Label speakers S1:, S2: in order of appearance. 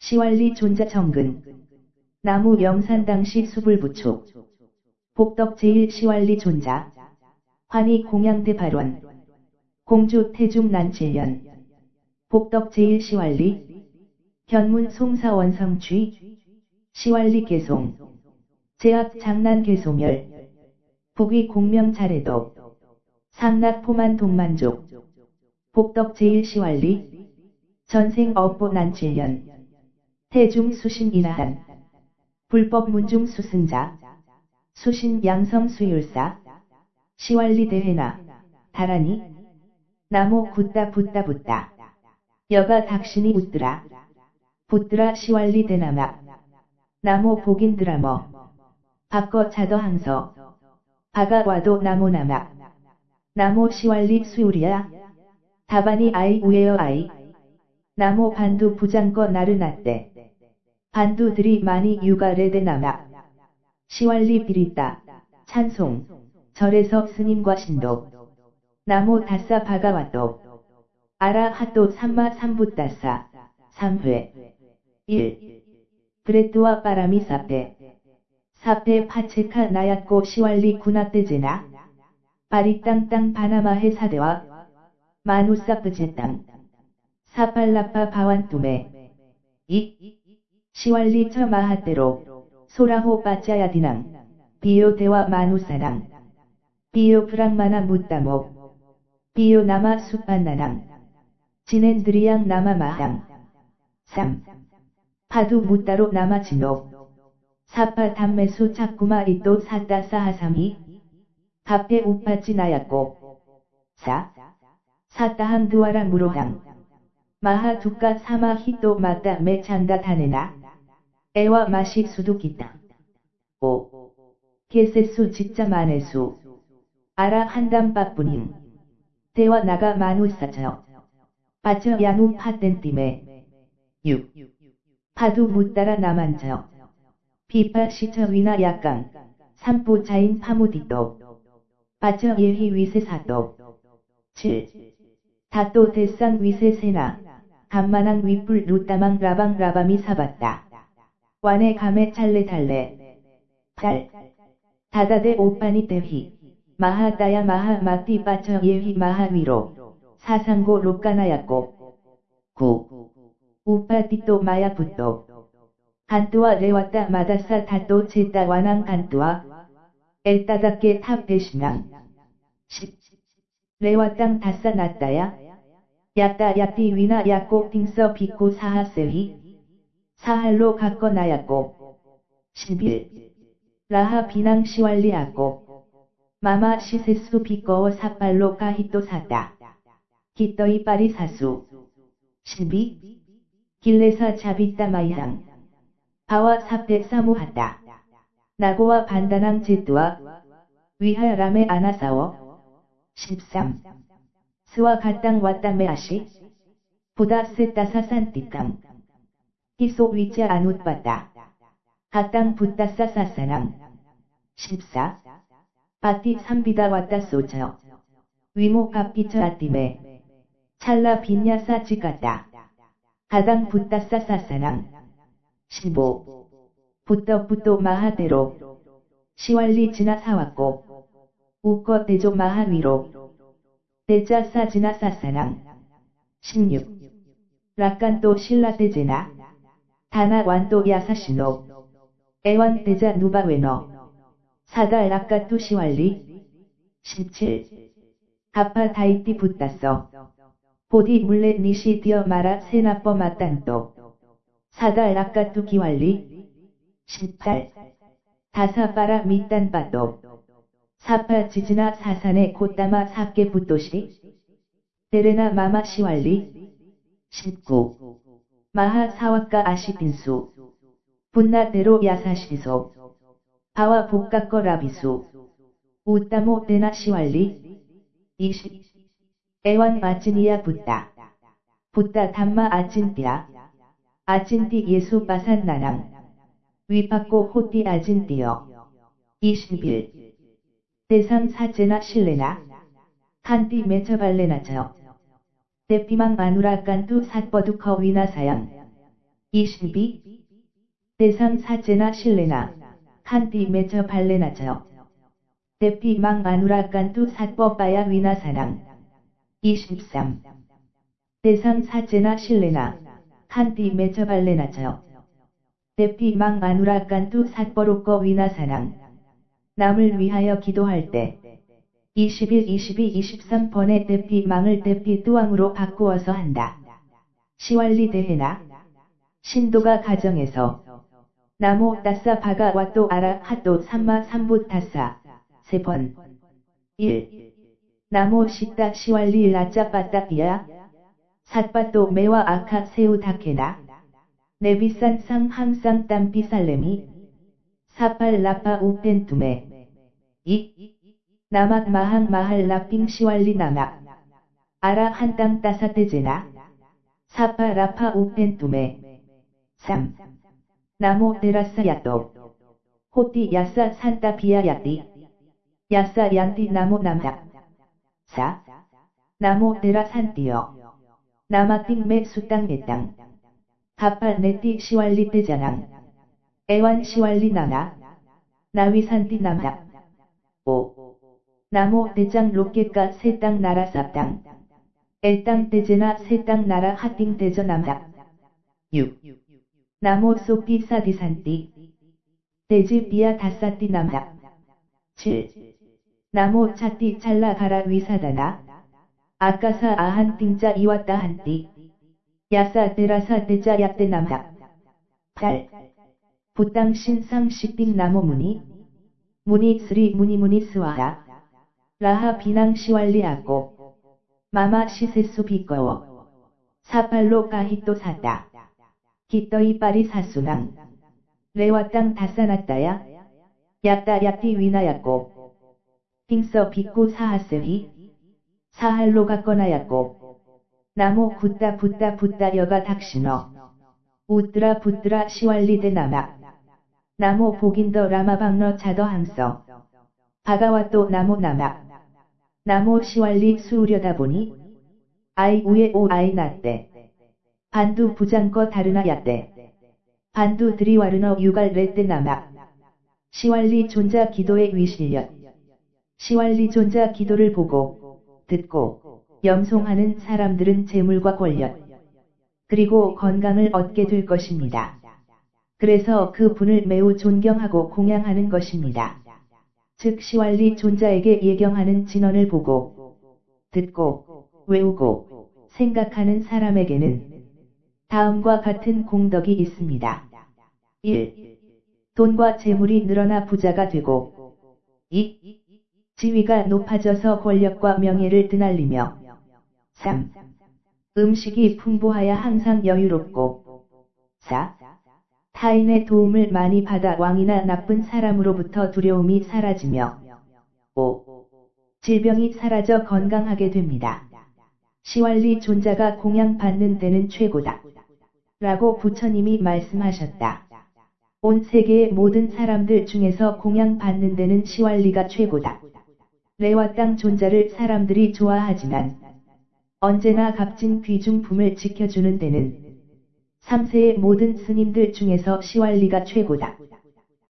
S1: 시왈리 존자 정근. 나무 영산당시 수불부축. 복덕 제1시왈리 존자. 환희 공양대 발원. 공주 태중 난칠년. 복덕 제1시왈리. 현문 송사원 성취. 시왈리 개송. 제악 장난 개소멸. 북위 공명 자래도. 상락 포만 동만족. 복덕 제1시왈리. 전생 업보 난칠년. 태중 수신 이나한. 불법 문중 수승자. 수신 양성 수율사. 시왈리 대회나. 다라니. 나무 굳다 붙다 붙다. 여가 닥신이 웃더라. 붙더라 시왈리 대나막. 나무 복인 드라머. 바꿔 자더 항서. 바가 와도 나무 나막. 나무 시왈리 수율이야. 다반이 아이 우에어 아이. 나무 반두 부장거 나르나떼. 반두들이 많이 유가레대 나막. 시왈리 비리따. 찬송. 절에서 스님과 신도. 나무 다싸 바가 와도. 아라 핫도 삼마 삼붓다싸. 3회. 1. 브레뚜와 바람이 사페. 사페 파체카 나약고 시왈리 구나떼제나. 바리 땅땅 바나마해 사대와. 마누사프제 땅. 사팔라파 바완뚜메. 2. 시왈리 처 마하떼로. 소라호 빠짜야디낭. 비요 대와 마누사낭. 비요 브랑마나 묻다목. 비요 나마 숫반나낭. 지넨드리양 나마 마항. 3. 파두 묻다로 나마 진옥. 사파 담매수 착구마 이또 사따 사하삼이. 합해 우파치 나약고. 4. 사따항 드와라 무로항. 마하 두까 사마 히또 마따 매 찬다 타네나. 에와 마시 수두기다. 5. 게세수 직자 마네수. 아라 한담 빠뿌님. 대와 나가 마누사처. 빠처 야누 파텐띠메. 6. 파두 묻다라 나만처. 피파 시처 위나 약강. 삼부 자인 파무디도. 빠처 일희 위세사도. 7. 다또 대상 위세세나. 간만한 윗불 루따망 라방 라밤이 사봤다. 완의 감에 찰레 달래. 8. 다다데 오빠니 때휘. 마하다야 마하 마띠 빠처 예휘 마하 위로. 사상고 록가나였고. 9. 우파띠또 마야붓도. 간뚜와 레왔다 마다사 다또 제따 완왕 간뚜와. 엘따답게 탑배신앙. 10. 레와땅 다싸 났다야. 야따 야띠 위나 야꼬 팅서 비꼬 사하세휘. 사할로 갖거 나였고. 11. 라하 비낭 시왈리 아꼬. 마마 시세수 비꺼워 사팔로 가히또 사다. 기떠이 빠리 사수. 12. 길레사 자비따 마이항. 바와 삽대 사무하다. 나고와 반단항 제뚜와. 위하람에 아나사워. 13. 스와 갓땅 왔다 메아시. 부다 세따사 산띠땅. 희소 위자 안웃바다. 갓땅 붓다싸 사사낭. 14. 바띠 삼비다 왔다 쏘처. 위모 갑기처 아띠메. 찰라 빈야 사찌갔다. 가당 붓다싸 사사낭. 15. 붓떡붓도 마하대로. 시왈리 지나 사왔고. 우꺼 대조 마하위로. 대자 사지나 사사낭. 16. 락간또 신라대제나. 다나 완또 야사시노. 애완 대자 누바웨너. 사달 락가뚜 시왈리. 17. 가파 다이띠 붓다써. 보디 물레 니시 디어 마라 세나뻐 맞단또. 사달 락가뚜 기왈리. 18. 다사빠라 밑단빠또. 사파 지지나 사산에 곧다마 사께 붓도시. 데레나 마마 시왈리. 19. 마하 사와까 아시빈수. 분나대로 야사시소. 바와 복각거 라비수. 우따모 데나 시왈리. 20. 애완 아찐이야 붓다. 붓다 담마 아찐띠야. 아찐띠 예수 바산 나랑. 위받고 호띠 아진띠여. 21. 대상 사제나 실레나. 한띠 매처발레나처. 대피망 마누라 깐뚜 삿버두커 위나사양. 22. 대상 사제나 실레나 칸띠 메처 발레나처 대피 망 아누라 깐투 사법바야 위나사랑 23. 대상 사제나 실레나 칸띠 메처 발레나처 대피 망 아누라 깐투 사법로꺼 위나사랑 남을 위하여 기도할 때 21, 22, 23번의 대피 망을 대피 뚜왕으로 바꾸어서 한다. 시왈리 대해나 신도가 가정에서 나모 따싸 바가 와또 아라 핫도 삼마 삼부 타싸 세번 1. 나모 시따 시왈리 라짜 빠따삐야 삿바또 메와 아카 세우 다케나 네비산 상 항상 땀비 살레미 사팔 라파 우펜투메 2. 나막 마항 마할 라핑 시왈리 나막 아라 한땅 따사테제나 사파 라파 우펜투메 3. 나모 데라사 야또 호띠 야사 산타 비야 야띠 야사 얀띠 나모 남닥 4. 나모 데라 산띠여 나마띵 메 수땅 에땅 가팔 네띠 시왈리 때자낭 애완 시왈리 나나 나위산띠 남닥 5. 나모 대장 로켓가 세땅 나라 삽땅 애땅 때제나 세땅 나라 하띵 대저 남닥 6. 나모 소삐 사디산띠 대지 비야 다사띠 남닥 7. 나모 차띠 찰라 가라 위사다나 아까사 아한 띵자 이왔다 한띠 야사 데라사 대자 야떼 남닥 8. 부땅 신상 시띵 나모 무니 무니 스리 무니 스와하 라하 비낭 시왈리 아꼬 마마 시세수 비꺼워 사팔로 가히또 사다 기떠이 빠리 사수낭 레와 땅 다사났다야 야따 야띠 위나야꼬 띵서 비꾸 사하세히 사할로 갔거나야꼬 나모 굿다 붙다 여가 닥신어 우뜨라 붙드라 시왈리 대나막 나모 복인더 라마방너 차더 항서 바가와 또 나모 나막 나모 시왈리 수우려다 보니 아이 우에 오 아이 났대 반두 부장거 다르나 야떼 반두 드리와르너 유갈 레떼 나막 시왈리 존자 기도의 위실력 시왈리 존자 기도를 보고 듣고 염송하는 사람들은 재물과 권력 그리고 건강을 얻게 될 것입니다. 그래서 그 분을 매우 존경하고 공양하는 것입니다. 즉 시왈리 존자에게 예경하는 진언을 보고 듣고 외우고 생각하는 사람에게는 다음과 같은 공덕이 있습니다. 1. 돈과 재물이 늘어나 부자가 되고 2. 지위가 높아져서 권력과 명예를 드날리며 3. 음식이 풍부하여 항상 여유롭고 4. 타인의 도움을 많이 받아 왕이나 나쁜 사람으로부터 두려움이 사라지며 5. 질병이 사라져 건강하게 됩니다. 시왈리 존자가 공양받는 데는 최고다. 라고 부처님이 말씀하셨다. 온 세계의 모든 사람들 중에서 공양받는 데는 시왈리가 최고다. 레와 땅 존자를 사람들이 좋아하지만 언제나 값진 귀중품을 지켜주는 데는 3세의 모든 스님들 중에서 시왈리가 최고다.